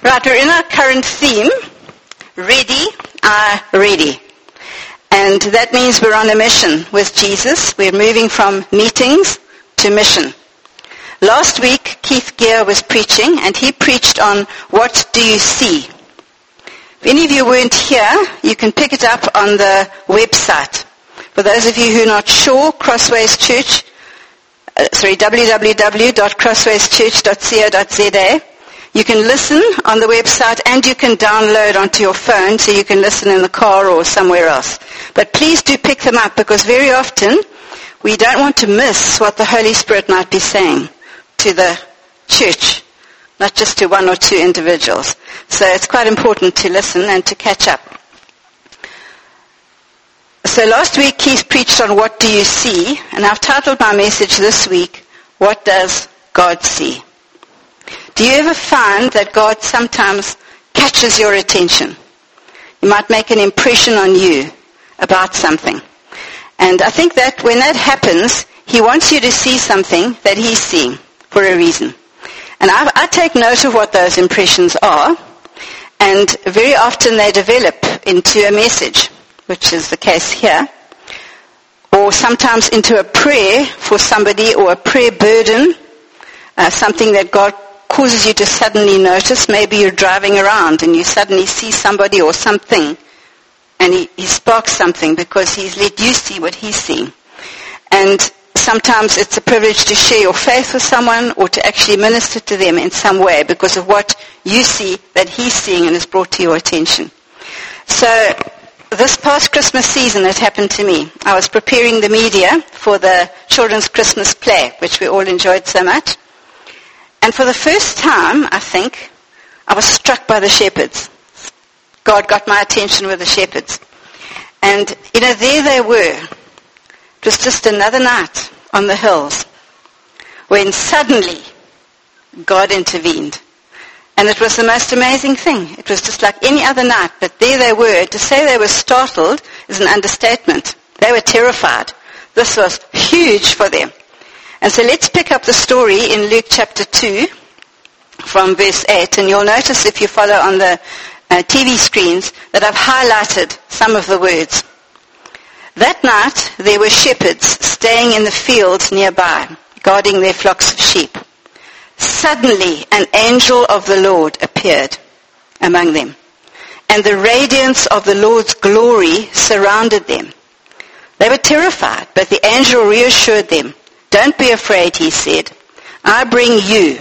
Right, we're in our current theme, Ready, Ready. And that means we're on a mission with Jesus. We're moving from meetings to mission. Last week, Keith Gear was preaching, and he preached on What Do You See? If any of you weren't here, you can pick it up on the website. For those of you who are not sure, www.crosswayschurch.co.za. You can listen on the website and you can download onto your phone so you can listen in the car or somewhere else. But please do pick them up because very often we don't want to miss what the Holy Spirit might be saying to the church, not just to one or two individuals. So it's quite important to listen and to catch up. So last week Keith preached on What Do You See? And I've titled my message this week, What Does God See? Do you ever find that God sometimes catches your attention? He might make an impression on you about something. And I think that when that happens, He wants you to see something that He's seeing for a reason. And I take note of what those impressions are, and very often they develop into a message, which is the case here, or sometimes into a prayer for somebody or a prayer burden, something that God causes you to suddenly notice. Maybe you're driving around and you suddenly see somebody or something, and he sparks something because He's let you see what He's seeing. And sometimes it's a privilege to share your faith with someone or to actually minister to them in some way because of what you see that He's seeing and is brought to your attention. So this past Christmas season it happened to me. I was preparing the media for the children's Christmas play, which we all enjoyed so much. And for the first time, I think, I was struck by the shepherds. God got my attention with the shepherds. And, there they were. It was just another night on the hills when suddenly God intervened. And it was the most amazing thing. It was just like any other night, but there they were. To say they were startled is an understatement. They were terrified. This was huge for them. And so let's pick up the story in Luke chapter 2 from verse 8. And you'll notice if you follow on the TV screens that I've highlighted some of the words. That night there were shepherds staying in the fields nearby, guarding their flocks of sheep. Suddenly an angel of the Lord appeared among them, and the radiance of the Lord's glory surrounded them. They were terrified, but the angel reassured them. Don't be afraid, he said. I bring you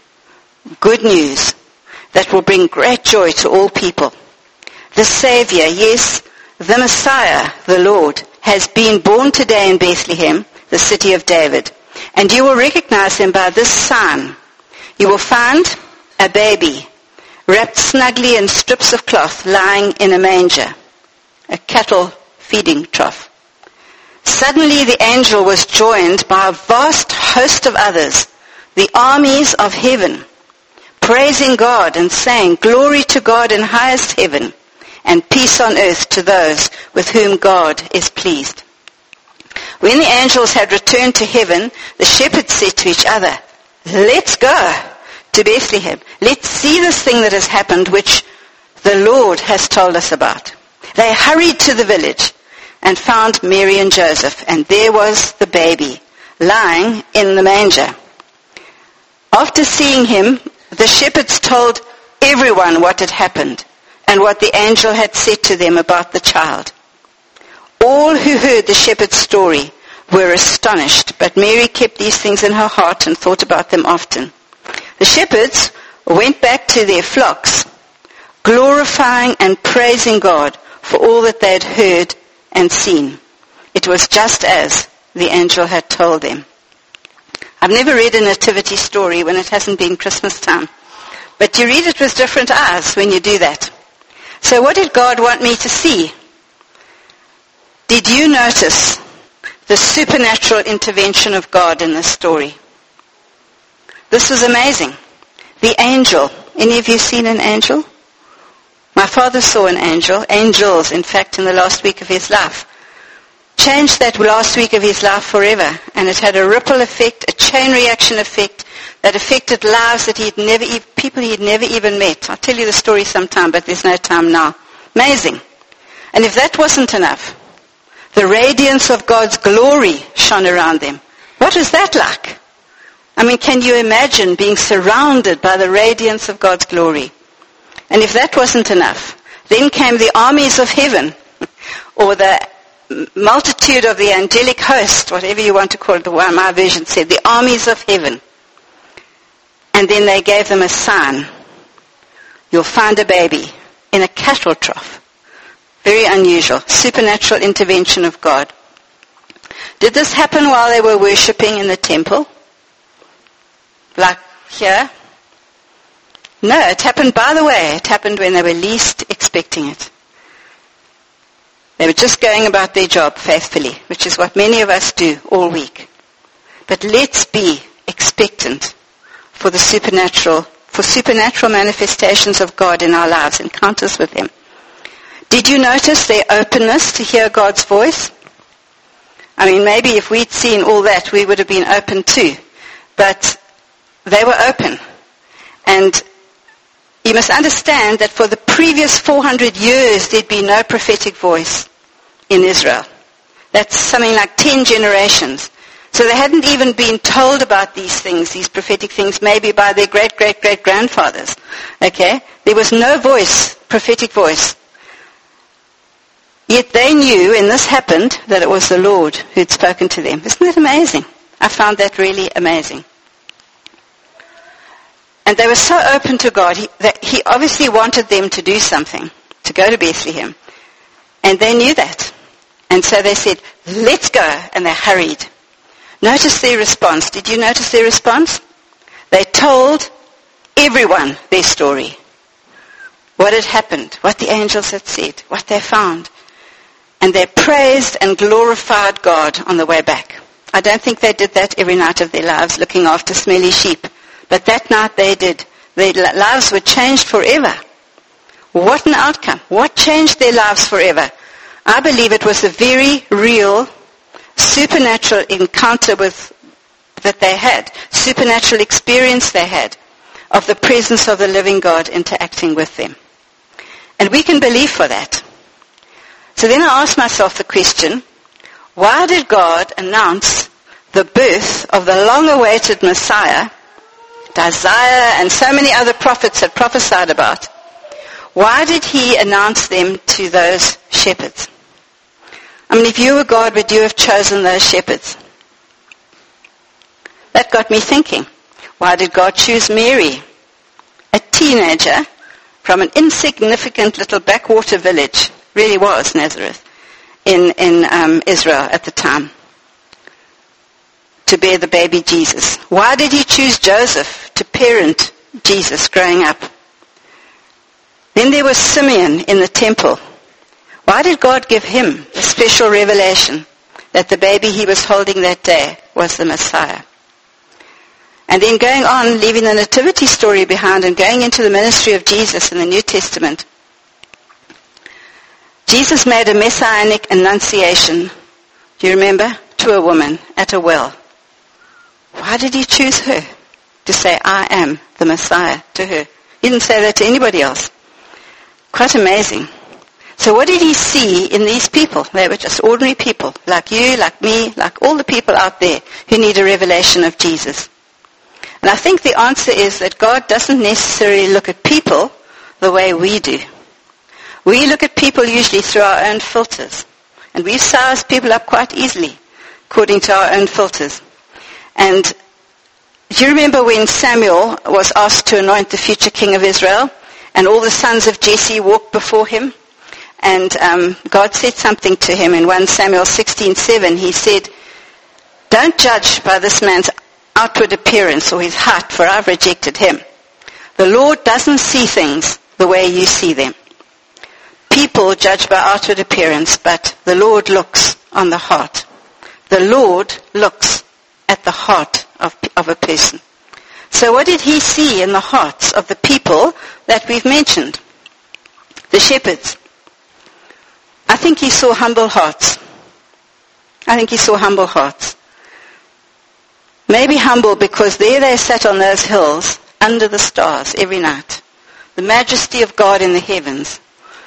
good news that will bring great joy to all people. The Savior, yes, the Messiah, the Lord, has been born today in Bethlehem, the city of David. And you will recognize him by this sign. You will find a baby wrapped snugly in strips of cloth lying in a manger, a cattle feeding trough. Suddenly the angel was joined by a vast host of others, the armies of heaven, praising God and saying, Glory to God in highest heaven, and peace on earth to those with whom God is pleased. When the angels had returned to heaven, the shepherds said to each other, Let's go to Bethlehem. Let's see this thing that has happened, which the Lord has told us about. They hurried to the village and found Mary and Joseph, and there was the baby lying in the manger. After seeing him, the shepherds told everyone what had happened and what the angel had said to them about the child. All who heard the shepherd's story were astonished, but Mary kept these things in her heart and thought about them often. The shepherds went back to their flocks, glorifying and praising God for all that they had heard and seen. It was just as the angel had told them. I've never read a nativity story when it hasn't been Christmas time. But you read it with different eyes when you do that. So what did God want me to see? Did you notice the supernatural intervention of God in this story? This was amazing. The angel. Any of you seen an angel? My father saw an angel. Angels, in fact, in the last week of his life. Changed that last week of his life forever. And it had a ripple effect, a chain reaction effect, that affected lives that people he'd never even met. I'll tell you the story sometime, but there's no time now. Amazing. And if that wasn't enough, the radiance of God's glory shone around them. What was that like? I mean, can you imagine being surrounded by the radiance of God's glory? And if that wasn't enough, then came the armies of heaven, or the multitude of the angelic host, whatever you want to call it. The one my version said, the armies of heaven. And then they gave them a sign. You'll find a baby in a cattle trough. Very unusual. Supernatural intervention of God. Did this happen while they were worshipping in the temple? Like here? No, it happened, by the way, it happened when they were least expecting it. They were just going about their job faithfully, which is what many of us do all week. But let's be expectant for supernatural manifestations of God in our lives, encounters with Him. Did you notice their openness to hear God's voice? I mean, maybe if we'd seen all that, we would have been open too. But they were open. And you must understand that for the previous 400 years, there'd been no prophetic voice in Israel. That's something like 10 generations. So they hadn't even been told about these things, these prophetic things, maybe by their great-great-great-grandfathers. Okay? There was no voice, prophetic voice. Yet they knew, when this happened, that it was the Lord who'd spoken to them. Isn't that amazing? I found that really amazing. And they were so open to God that He obviously wanted them to do something, to go to Bethlehem. And they knew that. And so they said, let's go. And they hurried. Notice their response. Did you notice their response? They told everyone their story. What had happened, what the angels had said, what they found. And they praised and glorified God on the way back. I don't think they did that every night of their lives, looking after smelly sheep. But that night they did. Their lives were changed forever. What an outcome. What changed their lives forever? I believe it was a very real, supernatural encounter that they had, supernatural experience they had of the presence of the living God interacting with them. And we can believe for that. So then I asked myself the question, why did God announce the birth of the long-awaited Messiah, Isaiah and so many other prophets had prophesied about? Why did He announce them to those shepherds? I mean, if you were God, would you have chosen those shepherds? That got me thinking. Why did God choose Mary, a teenager from an insignificant little backwater village, really was Nazareth, in Israel at the time, to bear the baby Jesus? Why did He choose Joseph to parent Jesus growing up? Then there was Simeon in the temple. Why did God give him a special revelation that the baby he was holding that day was the Messiah? And then going on, leaving the nativity story behind and going into the ministry of Jesus in the New Testament, Jesus made a messianic annunciation, do you remember, to a woman at a well. Why did He choose her to say, I am the Messiah to her? He didn't say that to anybody else. Quite amazing. So what did He see in these people? They were just ordinary people, like you, like me, like all the people out there who need a revelation of Jesus. And I think the answer is that God doesn't necessarily look at people the way we do. We look at people usually through our own filters. And we size people up quite easily according to our own filters. And do you remember when Samuel was asked to anoint the future king of Israel? And all the sons of Jesse walked before him? And God said something to him in 1 Samuel 16:7. He said, don't judge by this man's outward appearance or his height, for I've rejected him. The Lord doesn't see things the way you see them. People judge by outward appearance, but the Lord looks on the heart. The Lord looks at the heart of a person. So what did He see in the hearts of the people that we've mentioned? The shepherds. I think He saw humble hearts. I think He saw humble hearts. Maybe humble because there they sat on those hills under the stars every night. The majesty of God in the heavens.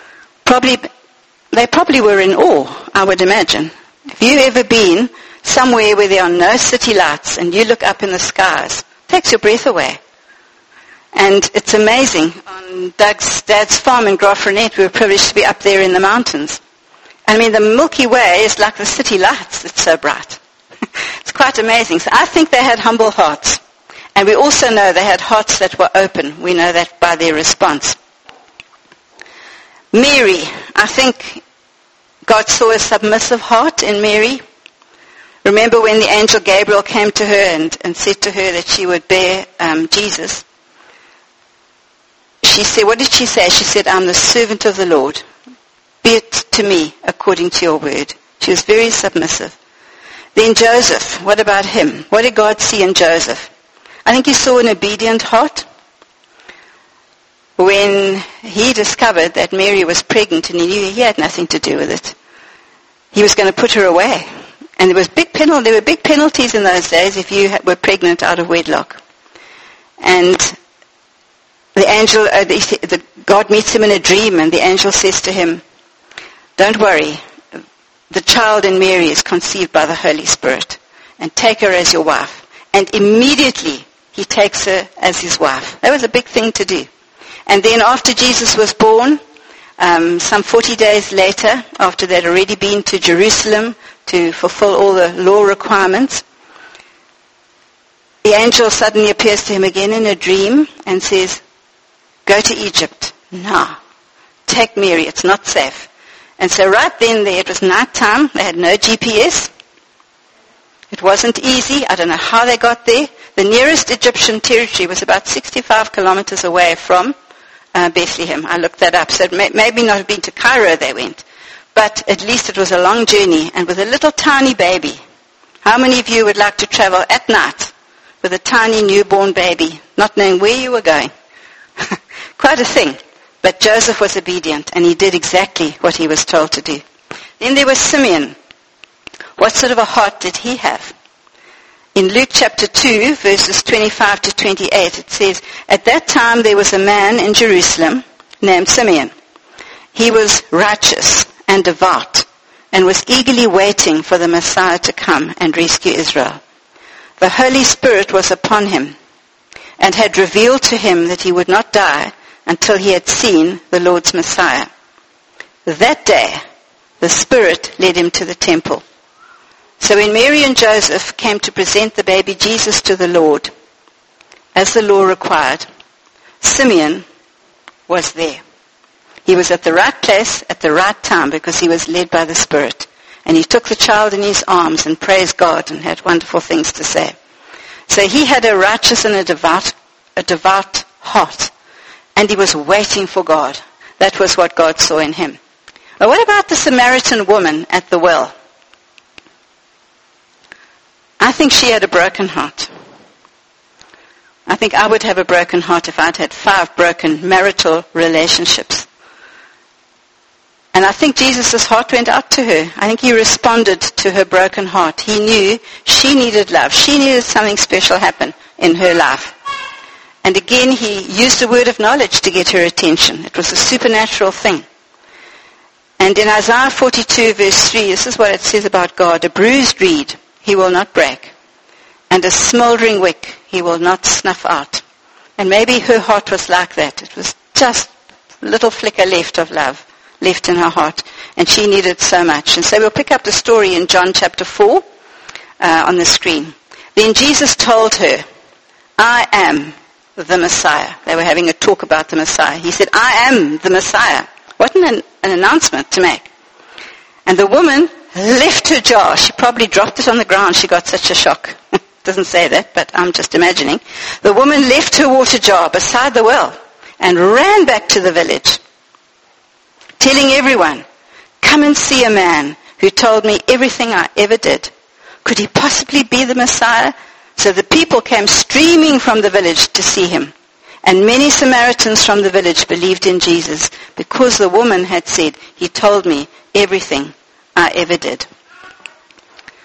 They probably were in awe, I would imagine. Have you ever been somewhere where there are no city lights and you look up in the skies? It takes your breath away. And it's amazing. On Doug's dad's farm in Graaff-Reinet, we were privileged to be up there in the mountains. I mean, the Milky Way is like the city lights. It's so bright. It's quite amazing. So I think they had humble hearts. And we also know they had hearts that were open. We know that by their response. Mary, I think God saw a submissive heart in Mary. Remember when the angel Gabriel came to her and said to her that she would bear Jesus? She said, what did she say? She said, I'm the servant of the Lord. Be it to me according to your word. She was very submissive. Then Joseph, what about him? What did God see in Joseph? I think he saw an obedient heart. When he discovered that Mary was pregnant and he knew he had nothing to do with it, he was going to put her away. And there were big penalties in those days if you were pregnant out of wedlock. And God meets him in a dream, and the angel says to him, don't worry, the child in Mary is conceived by the Holy Spirit, and take her as your wife. And immediately he takes her as his wife. That was a big thing to do. And then after Jesus was born, some 40 days later, after they'd already been to Jerusalem to fulfill all the law requirements, the angel suddenly appears to him again in a dream and says, go to Egypt now. Take Mary. It's not safe. And so right then there, it was night time. They had no GPS. It wasn't easy. I don't know how they got there. The nearest Egyptian territory was about 65 kilometers away from Bethlehem. I looked that up. So it maybe not have been to Cairo they went. But at least it was a long journey. And with a little tiny baby. How many of you would like to travel at night with a tiny newborn baby, not knowing where you were going? Quite a thing. But Joseph was obedient, and he did exactly what he was told to do. Then there was Simeon. What sort of a heart did he have? In Luke chapter 2, verses 25 to 28, it says, at that time there was a man in Jerusalem named Simeon. He was righteous and devout, and was eagerly waiting for the Messiah to come and rescue Israel. The Holy Spirit was upon him, and had revealed to him that he would not die until he had seen the Lord's Messiah. That day, the Spirit led him to the temple. So when Mary and Joseph came to present the baby Jesus to the Lord, as the law required, Simeon was there. He was at the right place at the right time because he was led by the Spirit. And he took the child in his arms and praised God and had wonderful things to say. So he had a righteous and a devout heart. And he was waiting for God. That was what God saw in him. But what about the Samaritan woman at the well? I think she had a broken heart. I think I would have a broken heart if I'd had 5 broken marital relationships. And I think Jesus' heart went out to her. I think he responded to her broken heart. He knew she needed love. She needed something special happen in her life. And again, he used a word of knowledge to get her attention. It was a supernatural thing. And in Isaiah 42, verse 3, this is what it says about God. A bruised reed he will not break, and a smoldering wick he will not snuff out. And maybe her heart was like that. It was just a little flicker left of love, left in her heart. And she needed so much. And so we'll pick up the story in John chapter 4 on the screen. Then Jesus told her, I am the Messiah. They were having a talk about the Messiah. He said, I am the Messiah. What an announcement to make. And the woman left her jar. She probably dropped it on the ground. She got such a shock. Doesn't say that, but I'm just imagining. The woman left her water jar beside the well and ran back to the village, telling everyone, come and see a man who told me everything I ever did. Could he possibly be the Messiah? So the people came streaming from the village to see him. And many Samaritans from the village believed in Jesus because the woman had said, he told me everything I ever did.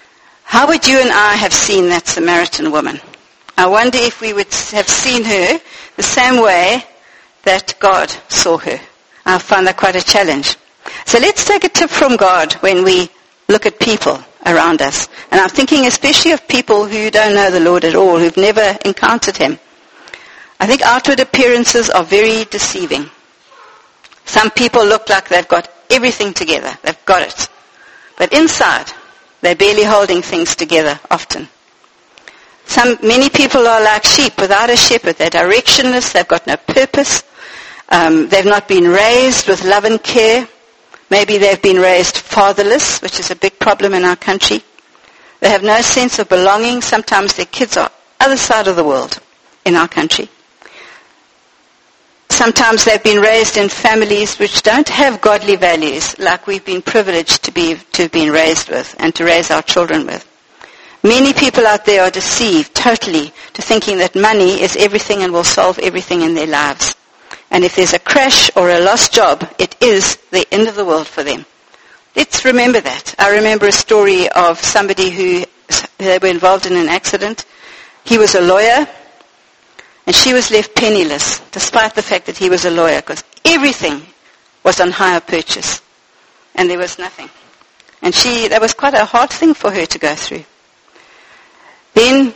How would you and I have seen that Samaritan woman? I wonder if we would have seen her the same way that God saw her. I find that quite a challenge. So let's take a tip from God when we look at people around us. And I'm thinking especially of people who don't know the Lord at all, who've never encountered him. I think outward appearances are very deceiving. Some people look like they've got everything together. They've got it. But inside, they're barely holding things together often. Many people are like sheep without a shepherd. They're directionless. They've got no purpose. They've not been raised with love and care. Maybe they've been raised fatherless, which is a big problem in our country. They have no sense of belonging. Sometimes their kids are other side of the world in our country. Sometimes they've been raised in families which don't have godly values like we've been privileged to have been raised with and to raise our children with. Many people out there are deceived totally to thinking that money is everything and will solve everything in their lives. And if there's a crash or a lost job, it is the end of the world for them. Let's remember that. I remember a story of somebody who they were involved in an accident. He was a lawyer, and she was left penniless, despite the fact that he was a lawyer, because everything was on hire purchase, and there was nothing. And that was quite a hard thing for her to go through. Then,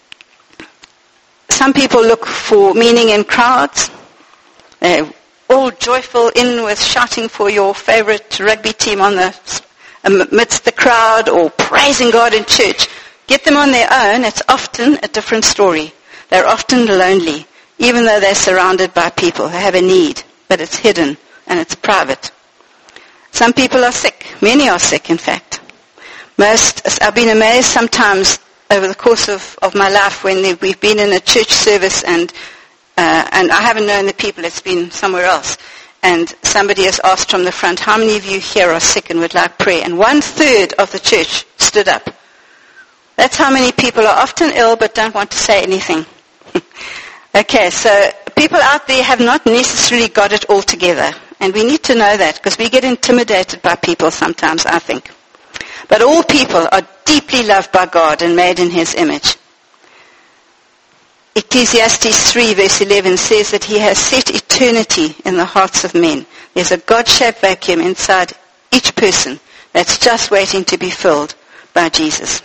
some people look for meaning in crowds. They're all joyful in with shouting for your favorite rugby team amidst the crowd, or praising God in church. Get them on their own, it's often a different story. They're often lonely, even though they're surrounded by people. They have a need, but it's hidden and it's private. Some people are sick. Many are sick, in fact. I've been amazed sometimes over the course of my life when we've been in a church service and I haven't known the people, it's been somewhere else. And somebody has asked from the front, how many of you here are sick and would like prayer? And 1/3 of the church stood up. That's how many people are often ill but don't want to say anything. Okay, so people out there have not necessarily got it all together. And we need to know that because we get intimidated by people sometimes, I think. But all people are deeply loved by God and made in his image. Ecclesiastes 3 verse 11 says that he has set eternity in the hearts of men. There's a God-shaped vacuum inside each person that's just waiting to be filled by Jesus.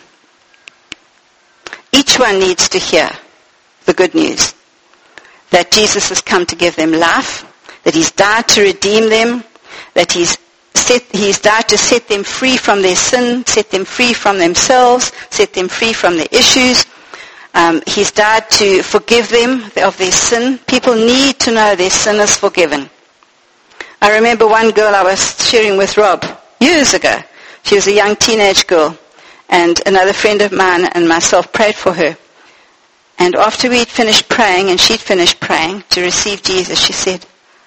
Each one needs to hear the good news. That Jesus has come to give them life, that he's died to redeem them, that he's died to set them free from their sin, set them free from themselves, set them free from their issues. He's died to forgive them of their sin. People need to know their sin is forgiven. I remember one girl I was sharing with Rob years ago. She was a young teenage girl, and another friend of mine and myself prayed for her. And after we'd finished praying, and she'd finished praying to receive Jesus, she said,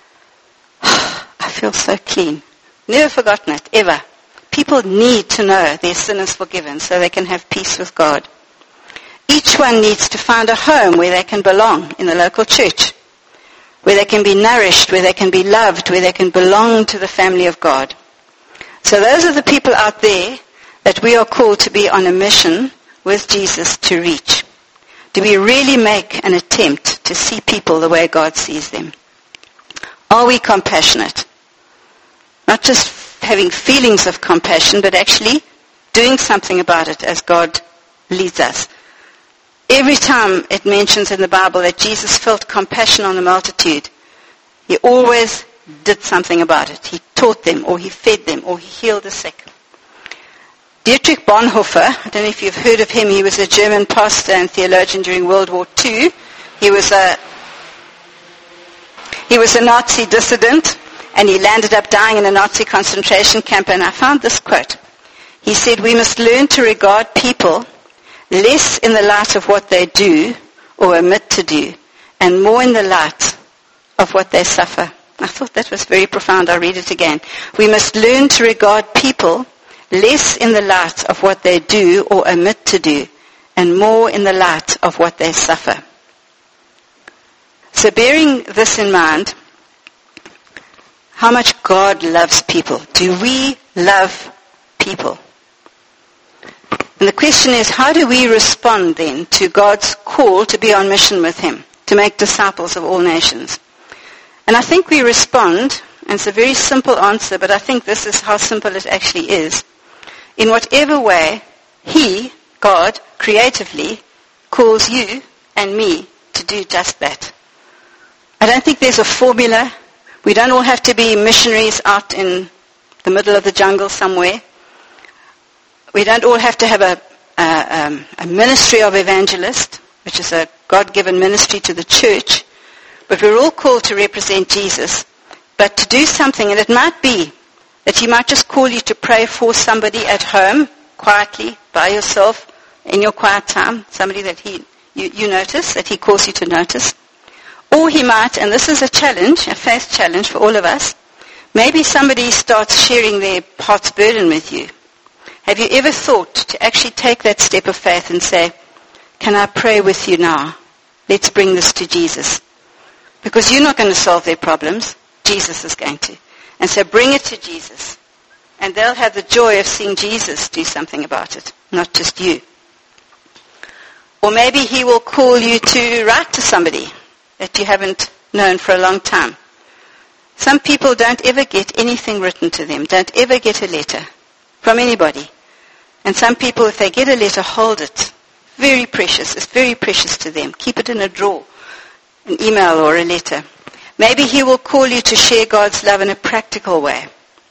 I feel so clean. Never forgotten it, ever. People need to know their sin is forgiven so they can have peace with God. Each one needs to find a home where they can belong in the local church, where they can be nourished, where they can be loved, where they can belong to the family of God. So those are the people out there that we are called to be on a mission with Jesus to reach. Do we really make an attempt to see people the way God sees them? Are we compassionate? Not just having feelings of compassion, but actually doing something about it as God leads us. Every time it mentions in the Bible that Jesus felt compassion on the multitude, he always did something about it. He taught them, or he fed them, or he healed the sick. Dietrich Bonhoeffer, I don't know if you've heard of him, he was a German pastor and theologian during World War II. He was a Nazi dissident, and he landed up dying in a Nazi concentration camp, and I found this quote. He said, we must learn to regard people less in the light of what they do or omit to do, and more in the light of what they suffer. I thought that was very profound. I'll read it again. We must learn to regard people less in the light of what they do or omit to do, and more in the light of what they suffer. So bearing this in mind, how much God loves people. Do we love people? And the question is, how do we respond then to God's call to be on mission with him, to make disciples of all nations? And I think we respond, and it's a very simple answer, but I think this is how simple it actually is. In whatever way he, God, creatively calls you and me to do just that. I don't think there's a formula. We don't all have to be missionaries out in the middle of the jungle somewhere. We don't all have to have a ministry of evangelist, which is a God-given ministry to the church. But we're all called to represent Jesus. But to do something, and it might be that he might just call you to pray for somebody at home, quietly, by yourself, in your quiet time, somebody that you notice, that he calls you to notice. Or he might, and this is a challenge, a faith challenge for all of us, maybe somebody starts sharing their heart's burden with you. Have you ever thought to actually take that step of faith and say, can I pray with you now? Let's bring this to Jesus. Because you're not going to solve their problems. Jesus is going to. And so bring it to Jesus. And they'll have the joy of seeing Jesus do something about it, not just you. Or maybe he will call you to write to somebody that you haven't known for a long time. Some people don't ever get anything written to them, don't ever get a letter from anybody. And some people, if they get a letter, hold it. Very precious. It's very precious to them. Keep it in a drawer, an email or a letter. Maybe he will call you to share God's love in a practical way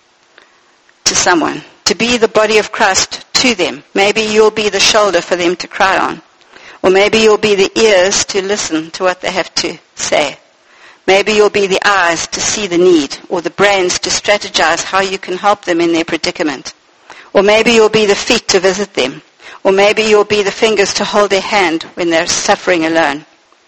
to someone, to be the body of Christ to them. Maybe you'll be the shoulder for them to cry on. Or maybe you'll be the ears to listen to what they have to say. Maybe you'll be the eyes to see the need, or the brains to strategize how you can help them in their predicament. Or maybe you'll be the feet to visit them. Or maybe you'll be the fingers to hold their hand when they're suffering alone.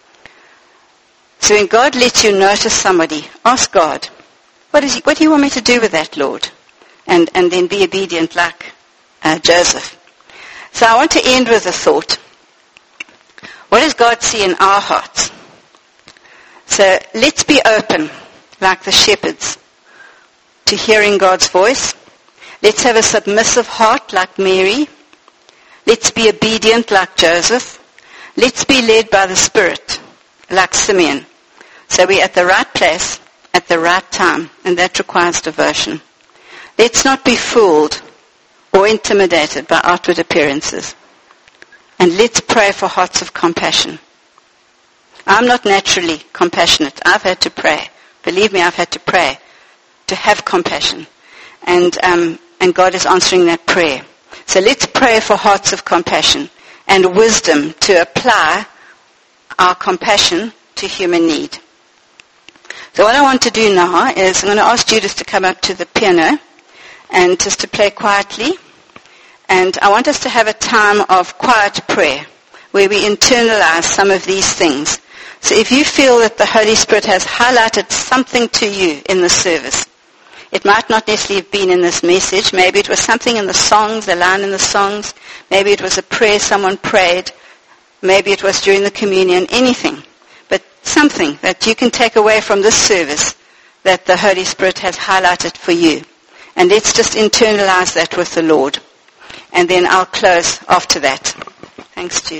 So when God lets you notice somebody, ask God, what do you want me to do with that, Lord? And then be obedient like Joseph. So I want to end with a thought. What does God see in our hearts? So let's be open, like the shepherds, to hearing God's voice. Let's have a submissive heart, like Mary. Let's be obedient, like Joseph. Let's be led by the Spirit, like Simeon. So we're at the right place, at the right time, and that requires devotion. Let's not be fooled or intimidated by outward appearances. And let's pray for hearts of compassion. I'm not naturally compassionate. I've had to pray. Believe me, I've had to pray to have compassion. And God is answering that prayer. So let's pray for hearts of compassion and wisdom to apply our compassion to human need. So what I want to do now is I'm going to ask Judith to come up to the piano and just to play quietly. And I want us to have a time of quiet prayer where we internalize some of these things. So if you feel that the Holy Spirit has highlighted something to you in the service, it might not necessarily have been in this message. Maybe it was something in the songs, a line in the songs. Maybe it was a prayer someone prayed. Maybe it was during the communion, anything. But something that you can take away from this service that the Holy Spirit has highlighted for you. And let's just internalize that with the Lord. And then I'll close after that. Thanks, Jude.